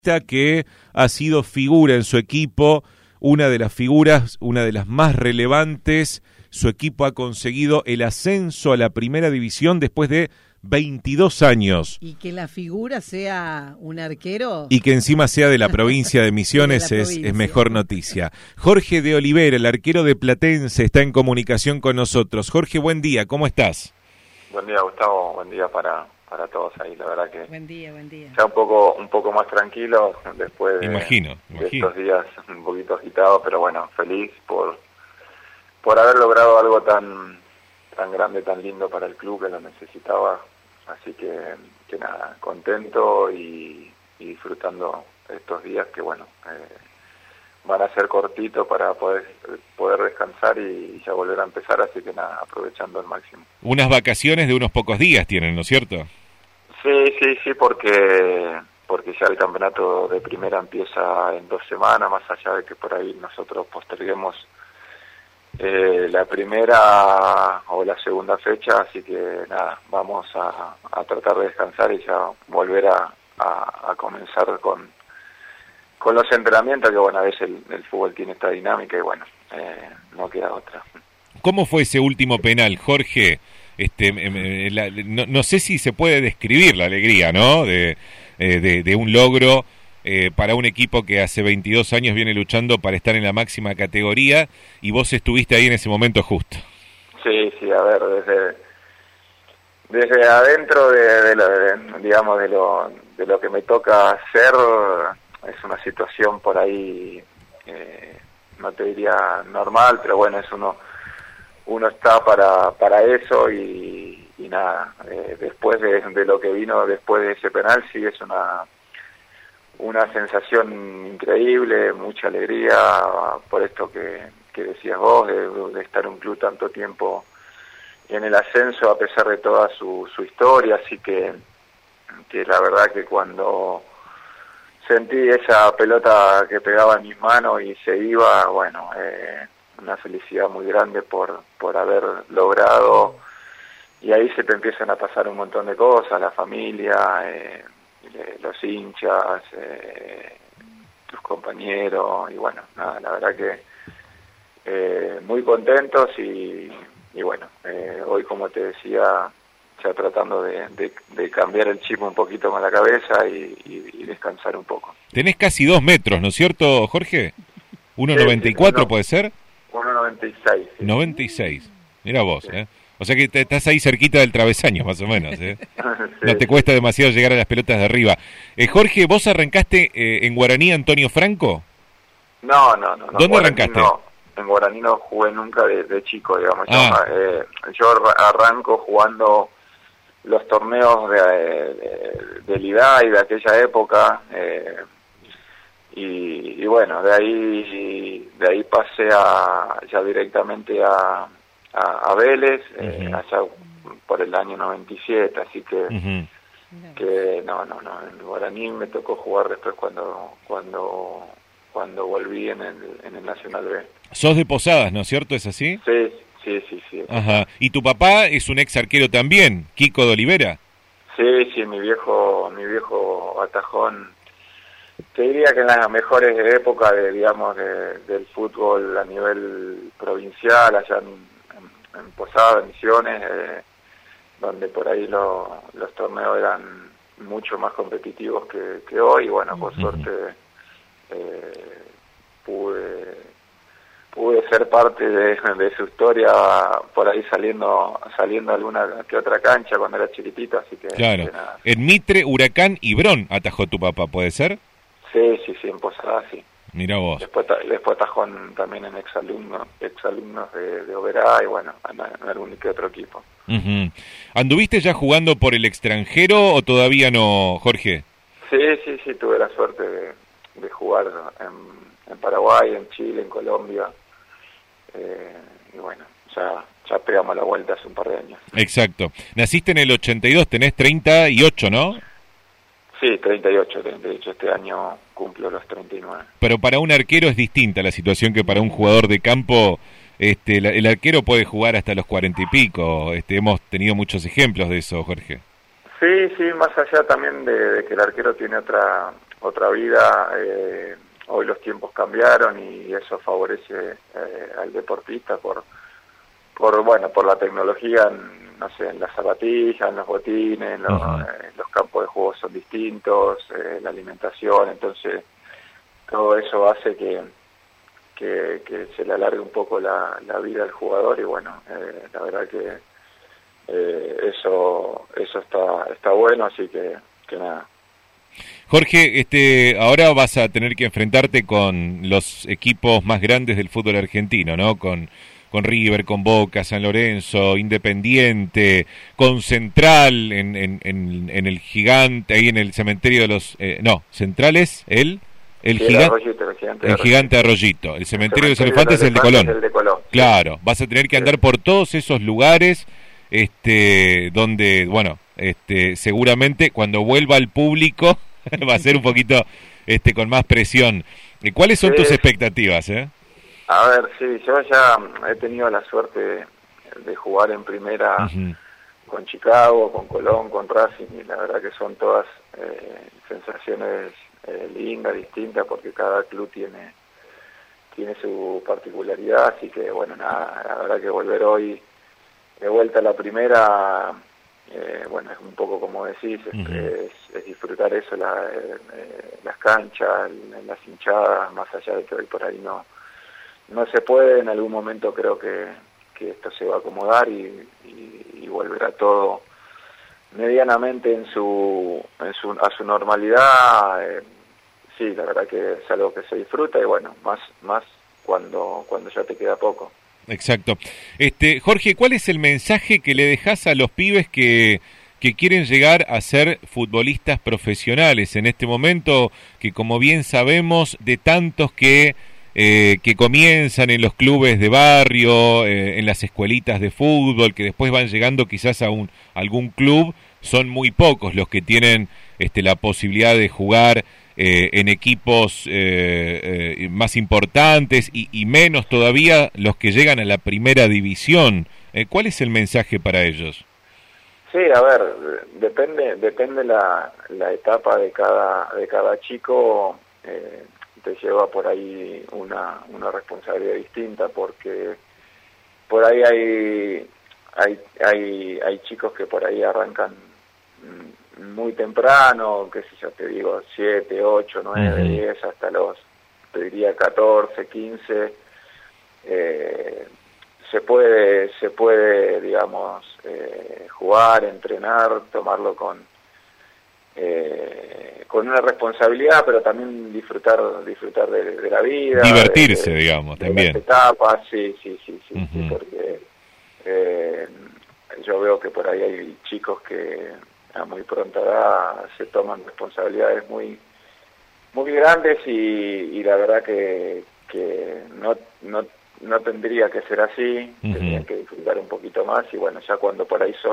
Que ha sido figura en su equipo, una de las figuras, una de las más relevantes. Su equipo ha conseguido el ascenso a la primera división después de 22 años. Y que la figura sea un arquero. Y que encima sea de la provincia de Misiones es mejor noticia. Jorge de Olivera, el arquero de Platense, está en comunicación con nosotros. Jorge, buen día, ¿cómo estás? Buen día, Gustavo, buen día para todos ahí, la verdad que... Buen día. Ya un poco más tranquilo después de estos días un poquito agitados, pero bueno, feliz por haber logrado algo tan grande, tan lindo para el club que lo necesitaba, así que nada, contento y disfrutando estos días que bueno, van a ser cortitos para poder descansar y ya volver a empezar, así que nada, aprovechando al máximo. Unas vacaciones de unos pocos días tienen, ¿no es cierto? Sí, porque ya el campeonato de primera empieza en 2 semanas, más allá de que por ahí nosotros posterguemos la primera o la segunda fecha, así que nada, vamos a tratar de descansar y ya volver a comenzar con los entrenamientos, que bueno, a veces el fútbol tiene esta dinámica y bueno, no queda otra. ¿Cómo fue ese último penal, Jorge? No sé si se puede describir la alegría, ¿no? De un logro para un equipo que hace 22 años viene luchando para estar en la máxima categoría y vos estuviste ahí en ese momento justo. Sí, a ver, desde adentro de lo que me toca hacer, es una situación por ahí, no te diría normal, pero bueno, es uno está para eso y nada, después de lo que vino después de ese penal, sí es una sensación increíble, mucha alegría por esto que decías vos, de estar en un club tanto tiempo en el ascenso a pesar de toda su historia, así que la verdad que cuando sentí esa pelota que pegaba en mis manos y se iba, bueno, una felicidad muy grande por haber logrado, y ahí se te empiezan a pasar un montón de cosas, la familia, los hinchas, tus compañeros, y bueno, nada, la verdad que muy contentos y bueno, hoy como te decía, ya tratando de cambiar el chip un poquito con la cabeza y descansar un poco. Tenés casi 2 metros, ¿no es cierto, Jorge? 1,94 puede ser. 1,96. Sí. 96, mira vos, sí. O sea que estás ahí cerquita del travesaño, más o menos, ¿eh? Sí, no te cuesta demasiado llegar a las pelotas de arriba. Jorge, ¿vos arrancaste en Guaraní Antonio Franco? No. ¿Dónde Guaraní arrancaste? No, en Guaraní no jugué nunca de chico, digamos. Yo arranco jugando los torneos de Lidá y de aquella época, y bueno, de ahí pasé ya directamente a Vélez, allá por el año 97, así que que no, en Guaraní me tocó jugar después cuando volví en el Nacional B. Sos de Posadas, ¿no es cierto? ¿Es así? Sí. Ajá. ¿Y tu papá es un ex arquero también, Kiko de Olivera? Sí, mi viejo atajón. Te diría que en las mejores épocas del fútbol a nivel provincial, allá en Posadas, Misiones, donde por ahí los torneos eran mucho más competitivos que hoy, y bueno, por suerte pude ser parte de su historia, por ahí saliendo a alguna que otra cancha cuando era chiquitito, así que... Claro, en Mitre, Huracán y Bron atajó tu papá, ¿puede ser? Sí, en Posadas, sí. Mirá vos. Después atajó también en exalumnos de Oberá y bueno, en algún que otro equipo. ¿Anduviste ya jugando por el extranjero o todavía no, Jorge? Sí, tuve la suerte de jugar en Paraguay, en Chile, en Colombia, y bueno, ya pegamos la vuelta hace un par de años. Exacto. Naciste en el 82, tenés 38, ¿no? Sí, 38, este año cumplo los 39. Pero para un arquero es distinta la situación que para un jugador de campo. El arquero puede jugar hasta los 40 y pico. Hemos tenido muchos ejemplos de eso, Jorge. Sí, más allá también de que el arquero tiene otra vida. Hoy los tiempos cambiaron y eso favorece al deportista por la tecnología, no sé, en las zapatillas, en los botines, los campos de juego son distintos, la alimentación, entonces todo eso hace que se le alargue un poco la vida al jugador y bueno, la verdad que eso está bueno, así que nada. Jorge, ahora vas a tener que enfrentarte con los equipos más grandes del fútbol argentino, ¿no? Con River, con Boca, San Lorenzo, Independiente, con Central en el Gigante, ahí en el cementerio de los... Centrales, el Gigante Arroyito. El cementerio de los Elefantes es el de Colón. Claro, vas a tener que andar por todos esos lugares, donde, bueno, seguramente cuando vuelva al público va a ser un poquito con más presión. ¿Cuáles son tus expectativas, A ver, sí, yo ya he tenido la suerte de jugar en primera con Chicago, con Colón, con Racing, y la verdad que son todas sensaciones lindas, distintas, porque cada club tiene su particularidad, así que bueno, nada, la verdad que volver hoy de vuelta a la primera, bueno, es un poco como decís, es disfrutar eso, las canchas, las hinchadas, más allá de que hoy por ahí no se puede. En algún momento creo que esto se va a acomodar y volverá todo medianamente a su normalidad. Sí, la verdad que es algo que se disfruta y bueno, más cuando ya te queda poco. Exacto. Jorge, ¿cuál es el mensaje que le dejás a los pibes que quieren llegar a ser futbolistas profesionales en este momento, que como bien sabemos, de tantos que comienzan en los clubes de barrio, en las escuelitas de fútbol, que después van llegando quizás a algún club, son muy pocos los que tienen la posibilidad de jugar en equipos más importantes y menos todavía los que llegan a la primera división? ¿Cuál es el mensaje para ellos? Sí, a ver, depende la etapa de cada chico. Te lleva por ahí una responsabilidad distinta, porque por ahí hay chicos que por ahí arrancan muy temprano, qué sé yo, te digo, 7, 8, 9, 10, hasta los, te diría 14, 15, se puede, digamos, jugar, entrenar, tomarlo con una responsabilidad, pero también disfrutar de la vida, divertirse, digamos, de también las etapas, sí, porque yo veo que por ahí hay chicos que a muy pronta edad se toman responsabilidades muy grandes y la verdad que no tendría que ser así. Tendrían que disfrutar un poquito más y bueno, ya cuando por ahí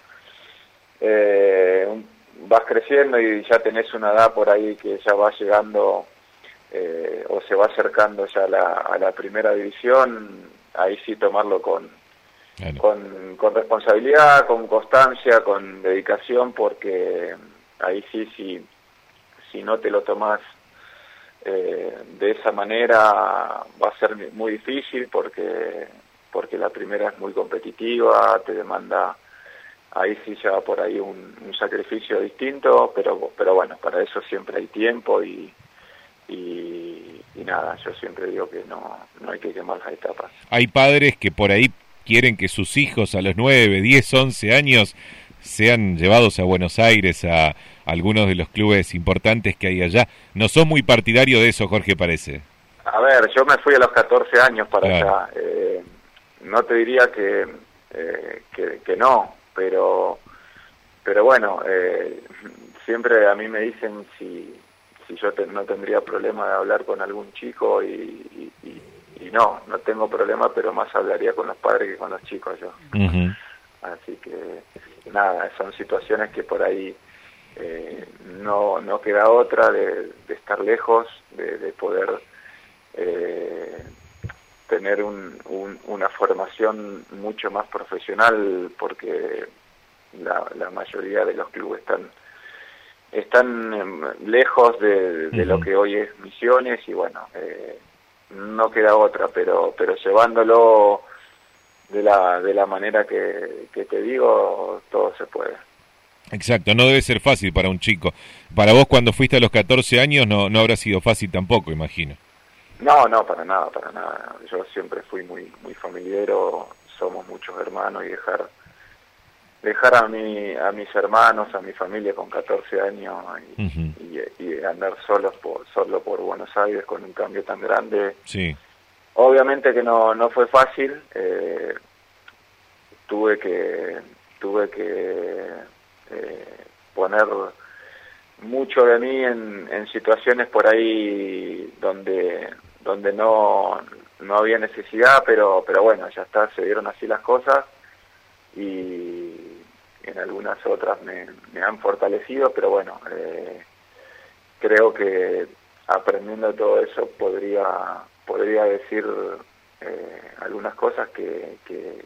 vas creciendo y ya tenés una edad por ahí que ya va llegando o se va acercando ya a la primera división, ahí sí tomarlo con responsabilidad, con constancia, con dedicación, porque ahí sí, si no te lo tomás de esa manera, va a ser muy difícil, porque la primera es muy competitiva, te demanda, ahí sí ya por ahí un sacrificio distinto, pero bueno, para eso siempre hay tiempo y nada, yo siempre digo que no hay que quemar las etapas. Hay padres que por ahí quieren que sus hijos a los 9, 10, 11 años sean llevados a Buenos Aires, a algunos de los clubes importantes que hay allá. No sos muy partidario de eso, Jorge, parece. A ver, yo me fui a los 14 años para allá. No te diría que no, pero bueno, siempre a mí me dicen si yo no tendría problema de hablar con algún chico y no tengo problema, pero más hablaría con los padres que con los chicos yo. Así que nada, son situaciones que por ahí no queda otra de estar lejos, de poder tener una formación mucho más profesional, porque la mayoría de los clubes están lejos de lo que hoy es Misiones y bueno, no queda otra, pero llevándolo de la manera que te digo, todo se puede. Exacto, no debe ser fácil para un chico. Para vos cuando fuiste a los 14 años no habrá sido fácil tampoco, imagino. No, para nada. Yo siempre fui muy familiero, somos muchos hermanos y dejar a mis hermanos, a mi familia con 14 años y andar solo por Buenos Aires con un cambio tan grande. Sí. Obviamente que no fue fácil, tuve que poner mucho de mí en situaciones por ahí donde no había necesidad, pero bueno, ya está, se dieron así las cosas y en algunas otras me han fortalecido, pero bueno, creo que aprendiendo todo eso podría decir algunas cosas que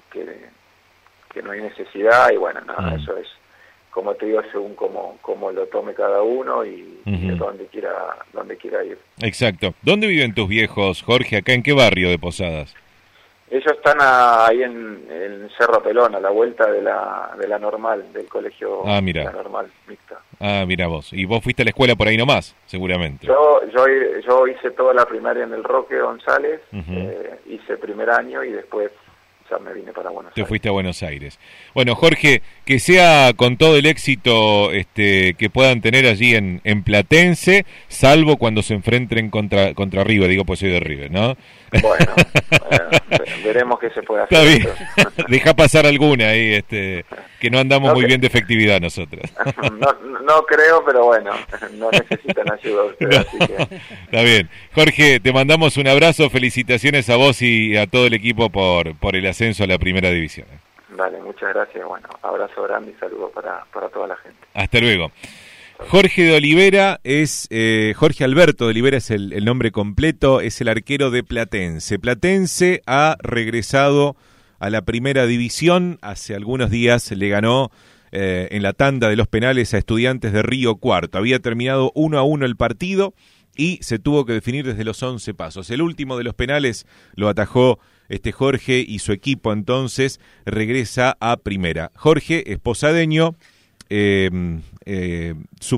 no hay necesidad y bueno, nada, eso es, como te digo, según cómo lo tome cada uno y de dónde quiera ir. Exacto. ¿Dónde viven tus viejos, Jorge? ¿Acá en qué barrio de Posadas? Ellos están ahí en Cerro Pelón, a la vuelta de la normal, del colegio La Normal mixta. Ah, mira vos. Y vos fuiste a la escuela por ahí nomás, seguramente. Yo hice toda la primaria en el Roque González, hice primer año y después ya me vine para Buenos Aires. Te fuiste a Buenos Aires. Bueno, Jorge, que sea con todo el éxito que puedan tener allí en Platense, salvo cuando se enfrenten contra River, digo pues soy de River, ¿no? Bueno, veremos qué se puede hacer. Está bien. Deja pasar alguna ahí, que no andamos muy bien de efectividad nosotros. No creo, pero bueno, no necesitan ayuda ustedes, así que... Está bien. Jorge, te mandamos un abrazo, felicitaciones a vos y a todo el equipo por el ascenso a la primera división. Dale, muchas gracias, bueno, abrazo grande y saludos para toda la gente. Hasta luego. Jorge de Olivera Jorge Alberto de Olivera es el nombre completo, es el arquero de Platense. Platense ha regresado a la primera división, hace algunos días le ganó en la tanda de los penales a Estudiantes de Río Cuarto. Había terminado 1-1 el partido y se tuvo que definir desde los 11 pasos. El último de los penales lo atajó Jorge y su equipo entonces regresa a primera. Jorge es posadeño, su